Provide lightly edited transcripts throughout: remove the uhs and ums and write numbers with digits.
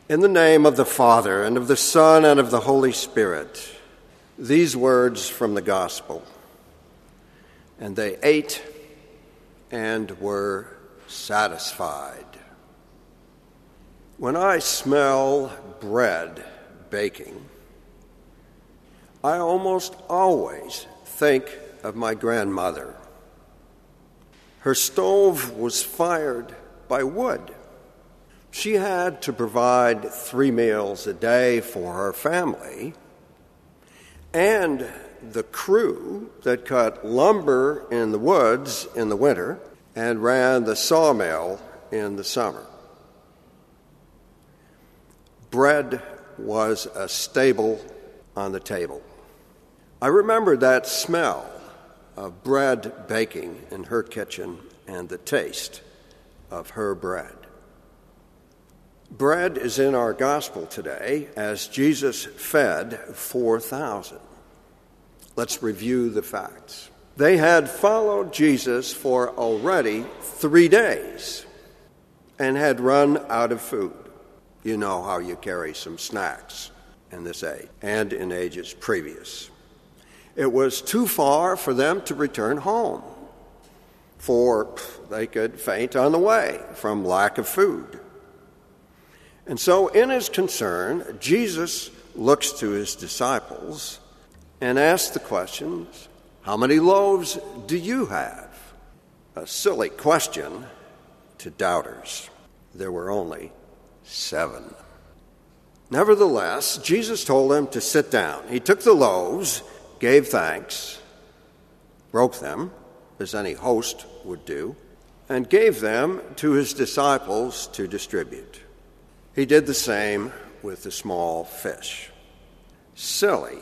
In the name of the Father, and of the Son, and of the Holy Spirit, these words from the Gospel. And they ate and were satisfied. When I smell bread baking, I almost always think of my grandmother. Her stove was fired by wood. She had to provide 3 meals a day for her family, and the crew that cut lumber in the woods in the winter and ran the sawmill in the summer. Bread was a staple on the table. I remember that smell of bread baking in her kitchen and the taste of her bread. Bread is in our gospel today as Jesus fed 4,000. Let's review the facts. They had followed Jesus for already 3 days and had run out of food. You know how you carry some snacks in this age and in ages previous. It was too far for them to return home, for they could faint on the way from lack of food. And so in his concern, Jesus looks to his disciples and asks the questions, how many loaves do you have? A silly question to doubters. There were only 7. Nevertheless, Jesus told them to sit down. He took the loaves, gave thanks, broke them, as any host would do, and gave them to his disciples to distribute. He did the same with the small fish. Silly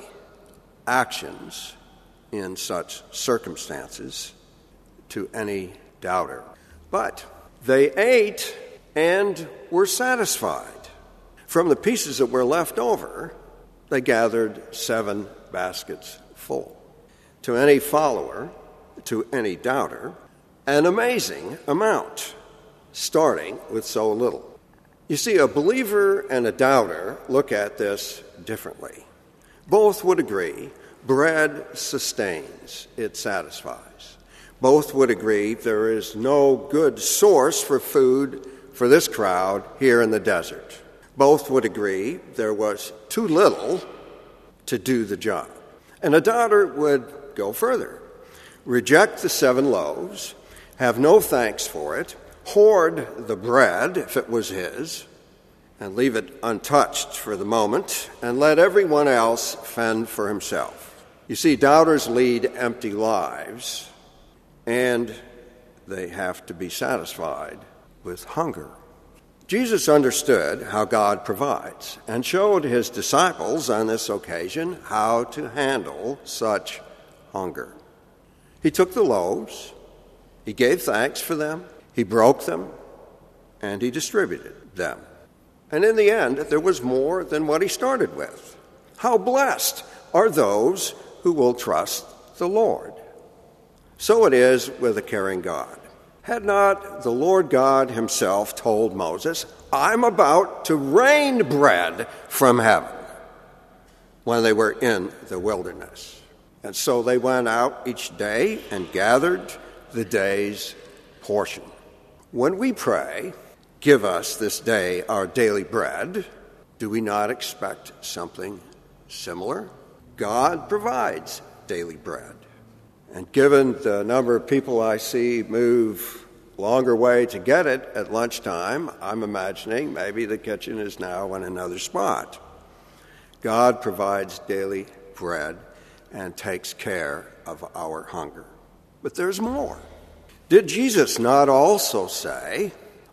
actions in such circumstances to any doubter. But they ate and were satisfied. From the pieces that were left over, they gathered 7 baskets full. To any follower, to any doubter, an amazing amount, starting with so little. You see, a believer and a doubter look at this differently. Both would agree bread sustains, it satisfies. Both would agree there is no good source for food for this crowd here in the desert. Both would agree there was too little to do the job. And a doubter would go further, reject the 7 loaves, have no thanks for it, hoard the bread, if it was his, and leave it untouched for the moment, and let everyone else fend for himself. You see, doubters lead empty lives, and they have to be satisfied with hunger. Jesus understood how God provides, and showed his disciples on this occasion how to handle such hunger. He took the loaves, he gave thanks for them, he broke them, and he distributed them. And in the end, there was more than what he started with. How blessed are those who will trust the Lord. So it is with a caring God. Had not the Lord God himself told Moses, I'm about to rain bread from heaven, when they were in the wilderness. And so they went out each day and gathered the day's portion. When we pray, give us this day our daily bread, do we not expect something similar? God provides daily bread. And given the number of people I see move longer way to get it at lunchtime, I'm imagining maybe the kitchen is now in another spot. God provides daily bread and takes care of our hunger. But there's more. Did Jesus not also say,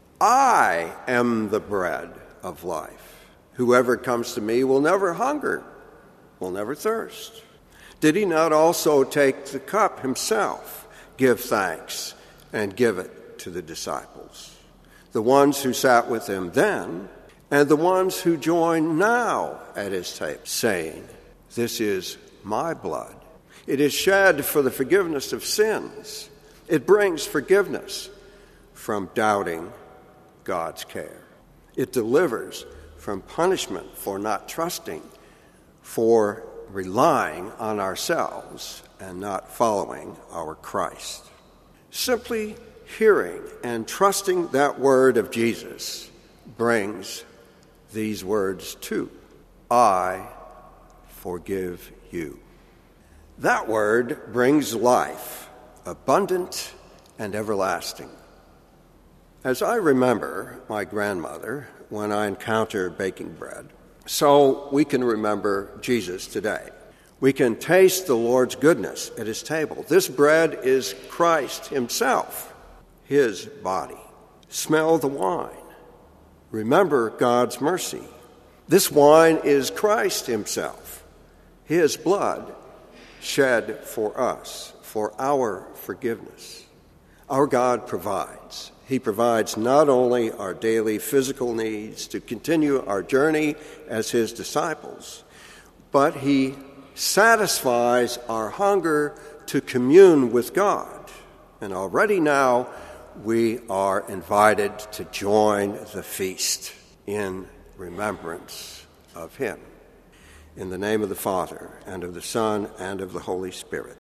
I am the bread of life. Whoever comes to me will never hunger, will never thirst. Did he not also take the cup himself, give thanks, and give it to the disciples? The ones who sat with him then, and the ones who join now at his table, saying, this is my blood. It is shed for the forgiveness of sins. It brings forgiveness from doubting God's care. It delivers from punishment for not trusting, for relying on ourselves and not following our Christ. Simply hearing and trusting that word of Jesus brings these words too. I forgive you. That word brings life, abundant and everlasting. As I remember my grandmother when I encounter baking bread, so we can remember Jesus today. We can taste the Lord's goodness at his table. This bread is Christ himself, his body. Smell the wine. Remember God's mercy. This wine is Christ himself, his blood shed for us, for our forgiveness. Our God provides. He provides not only our daily physical needs to continue our journey as his disciples, but he satisfies our hunger to commune with God. And already now we are invited to join the feast in remembrance of him. In the name of the Father, and of the Son, and of the Holy Spirit.